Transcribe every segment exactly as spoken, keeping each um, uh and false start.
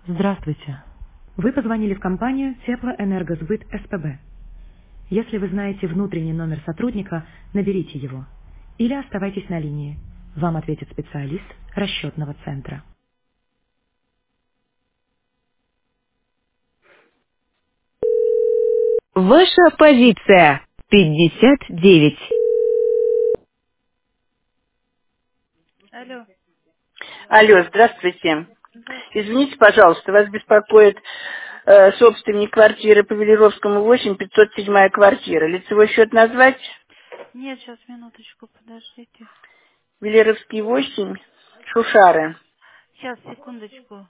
Здравствуйте. Вы позвонили в компанию Теплоэнергосбыт СПБ. Если вы знаете внутренний номер сотрудника, наберите его. Или оставайтесь на линии. Вам ответит специалист расчетного центра. Ваша позиция пятьдесят девять. Алло, Алло, здравствуйте. здравствуйте. Извините, пожалуйста, вас беспокоит э, собственник квартиры по Велеровскому восемь, пятьсот седьмая квартира. Лицевой счет назвать? Нет, сейчас минуточку, подождите. Велеровский восемь, Шушары. Сейчас, секундочку.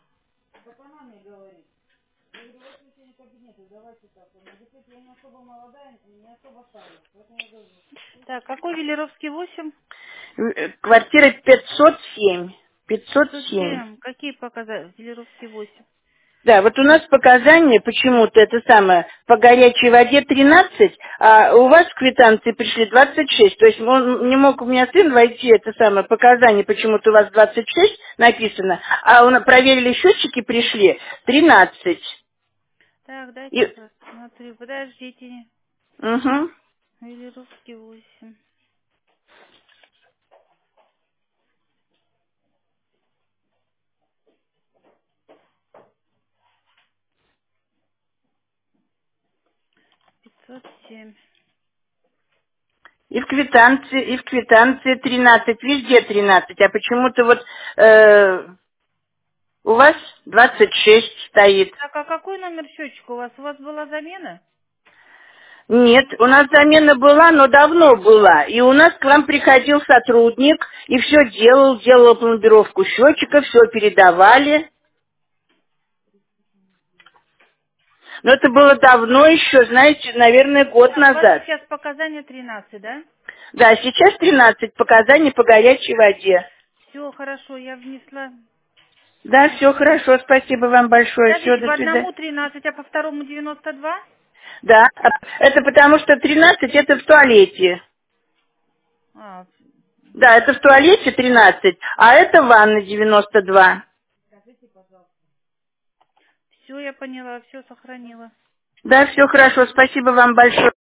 Так, какой Велеровский восемь? Э, Квартира пятьсот семь. пятьсот семь. семь. Какие показатели? Велеровский восемь. Да, вот у нас показания почему-то это самое, по горячей воде тринадцать, а у вас в квитанции пришли двадцать шесть. То есть он не мог у меня сын войти, это самое показание, почему-то у вас двадцать шесть написано, а у нас проверили счетчики, пришли тринадцать. Так, дайте И, посмотрю. Подождите. угу. Велеровский восемь. пятьсот семь. И в квитанции, и в квитанции тринадцать, везде тринадцать, а почему-то вот э, у вас двадцать шесть стоит. Так, а какой номер счетчика у вас? У вас была замена? Нет, у нас замена была, но давно была. И у нас к вам приходил сотрудник и все делал, делал пломбировку счетчика, все передавали. Но это было давно еще, знаете, наверное, год Так, у вас назад. сейчас показания тринадцать, да? Да, сейчас тринадцать показаний по горячей воде. Все, хорошо, я внесла. Да, все хорошо, спасибо вам большое, все, Подождите, до по свидания. одному тринадцать, а по второму девяносто два? Да, это потому что тринадцать это в туалете. А, Да, это в туалете тринадцать, а это в ванной девяносто два. все, я поняла, все сохранила. Да, все хорошо, спасибо вам большое.